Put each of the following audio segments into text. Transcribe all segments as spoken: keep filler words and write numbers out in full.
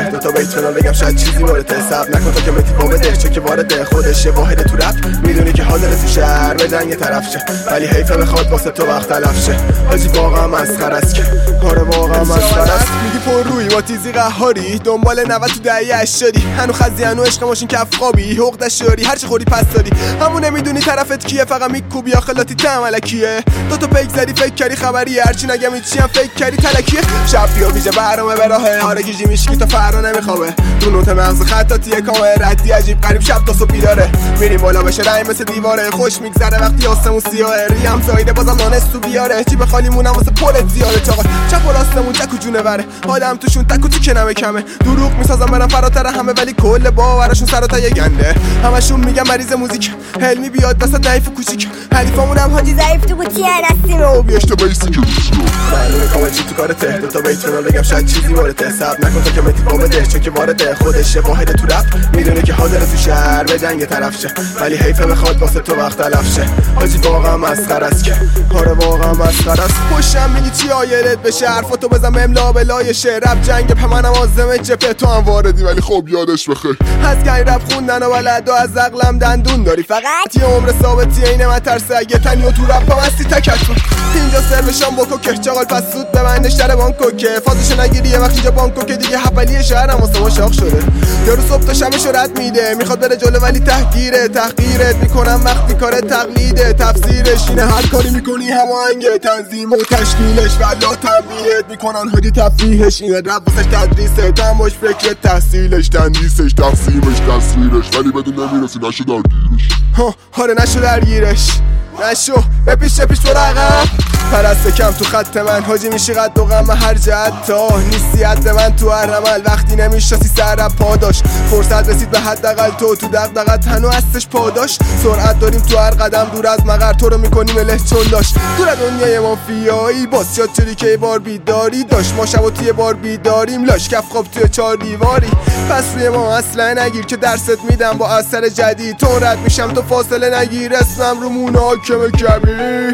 دو تا بیت فنال بگم شاید چیزی وارده حساب نکن تو که متی با بده چون که وارده خودش یه واحد تو رپ میدونی که حاضر تو شهر به جنگ طرف شه ولی حیفه بخواد واسه تو وقت تلف شه حاجی واقعا مسخره است که آره واقعا مسخره است میگی پر روی با تیزی قهاری دنبال نود تو دهه هشتادی هنو خزی هنو عشق ماشین کف خوابی حقوق دشاری هر چی خوری پس دادی همون نمیدونی طرفت کیه فقط میکوبی آخلاتی تملکیه دو تا پیک زدی فکر کردی خبری هرچی نگم هیچی هم فکر کردی تلکیه شب بیا ویژه برنامه به راهه آره گیجی میشکی تا فردا نمیخوابه تو نوت مغز خطاطیه کامه ردی عجیب غریب شب تا صبح بیداره میریم بالا بشه رای مثل دیواره خوش میگذره وقتی آسمون سیاهه ریم زایده بازم نانس تو بیاره جیب خالیمونم واسه پولت زیاده چاقا چپ و راستمون جک و جونه وره آدم توشون تک و تو کنمه کمه دروغ میسازم برم فراتر همه ولی کل باورشون سر و تای گنده همشون میگم مریض موزیک حلمی بیاد وسط ضعیف و کوچیک حریفامونم حاجی ضعیف تو بوتی هستیم و بیاش تو بیسی که معلومه کامل چی تو کارته دو تا بیت فنال بگم شاید چیزی وارده حساب نکن تو که متی با بده چون که وارده خودش یه واحد تو رپ میدونه که حاضر تو شهر به جنگ طرف شه ولی حیفه بخواد واسه تو وقت تلف شه حاجی واقعا مسخره است که آره واقعا مسخره است پشتم میگی چی آیلت بشه حرفاتو بزن به املا بلای شه رپ جنگ پمنم آزمه جپه تو هم واردی ولی خب یادش بخیر از گنی رپ خوندن و بلد و از عقلم دندون داری فقط یه عمر ثابتی اینه من ترسه اگه تنی و تو رپ هم هستی تکتون اینجا سروشم با کوکه چاقال پس زود ببندش در بانکو که فازشو نگیری یه وقت اینجا بانکو که دیگه حبلی شهرم واسه ما شاخ شده یارو صبح تا شبش رد میده میخواد بره جلو ولی تحقیره تحقیرت میکنم وقتی کار تقلیده تفسیرش اینه هر کاری میکنی هماهنگه تنظیم و تشکیلش ولا تنبیهت میکنن حاجی تفریحش اینه رپ واسش تدریسه تماش فکر تحصیلش تندیسش تقسیمش تصویرش ولی بدون نمیرسی نشو درگیرش ها آره نشو درگیرش نشو بپیش بپیش تو رقم پرست کم تو خط من حاجی میشی قد و غم هر جهت تا نیستی حد من تو هر عمل وقتی نمیشناسی سر پاداش فرصت رسید به حداقل تو تو دغدغت هنو هستش پاداش سرعت داریم تو هر قدم دور از مقر تو رو میکنیم اله چلاش دور دنیای مافیایی باز شد چلی که بار بیداری داشت ما شب و توی بار بیداریم لاش کف خواب توی چار دیواری پس روی ما اصلا نگیر که درست میدم با اثر جدید تو رد میشم تو فاصله نگیر اسمم رو مناکم کبیر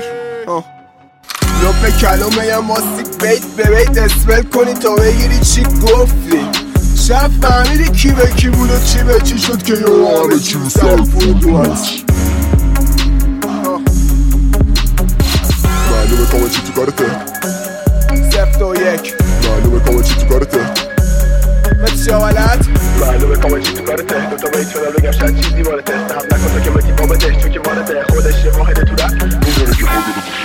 لپ کلامه یا ماستیک بیت به بیت اسپل کنی تا بگیری چی گفتی شب فهمیدی کی به کی بود و چی به چی شد که یه همه چی رو سر فوندو هست معلومه کامل چی تو کارته سفت و یک معلومه کامل چی تو کارته متی شوالت معلومه کامل چی تو کارته دو تا بیت فنال بگم شاید چیزی وارده حساب نکن تو که متی با بده چون که وارده خودش یه واحد تو رپ میدونه که خودش